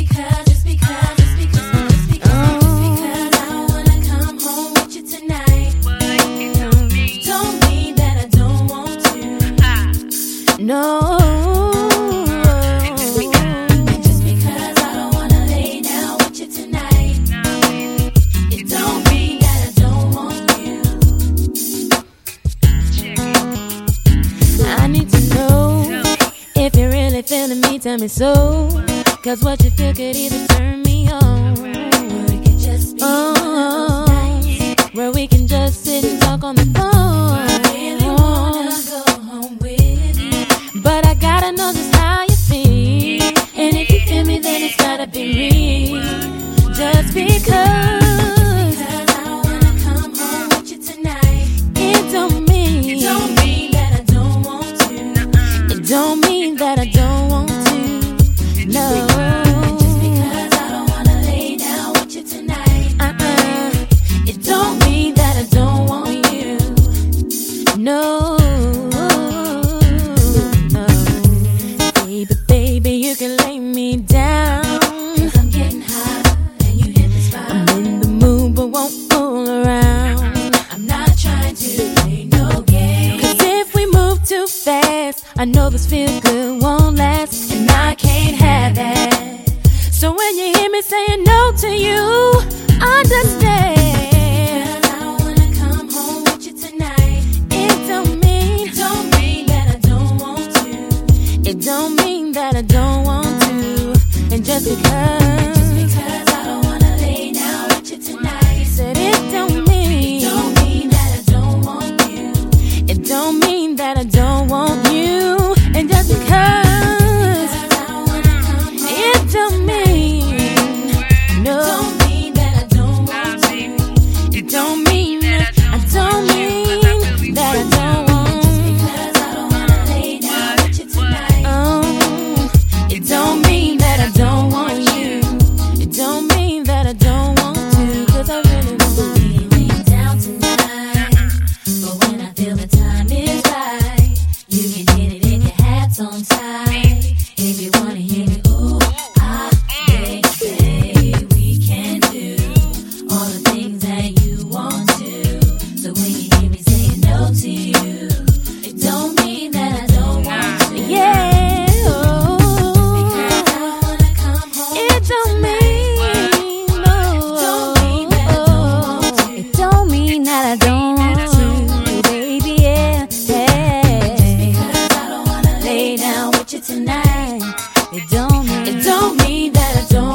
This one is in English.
No. And just because I don't wanna lay down with you tonight, it don't mean that I don't want you. I need to know if you're really feeling me, tell me so. Cause what you feel could either turn me on, or it could just be nice, where we can just sit and talk on the phone. I really wanna go home with you, but I gotta know just how you feel. And if you feel me, then it's gotta be real. Just because I don't wanna come home with you tonight, it don't mean that I don't want to. It don't mean that I don't want to. No. Just because I don't wanna lay down with you tonight, it don't mean that I don't want you. No. Baby, you can lay me down, 'cause I'm getting hot and you hit the spot. I'm in the mood but won't fool around. I'm not trying to play no game, 'cause if we move too fast, I know this feel good won't last, and I can't have that. So when you hear me saying no to you, understand. I don't wanna come home with you tonight. It don't mean that I don't want to. It don't mean that I don't want to. And just because I don't wanna lay down with you tonight, said it don't mean that I don't want you. It don't mean that I don't want you. And just because I don't wanna come home, it don't mean, no, don't mean that I don't want you. It don't mean that I don't mean that I don't want. Just because I don't wanna lay down with you tonight, it don't mean that I don't want you. It don't mean that I don't want to. 'Cause I really want to lay down tonight. But when I feel the time is right, you can hit it if your hat's on tight. If you wanna hear me, ooh, baby, we can do all the things that you want to. So when you hear me saying no to you, it don't mean that I don't want to. Yeah. It don't mean, no. It don't mean that I don't want to, baby, yeah. Just because I don't wanna lay down with you tonight, it don't mean that I don't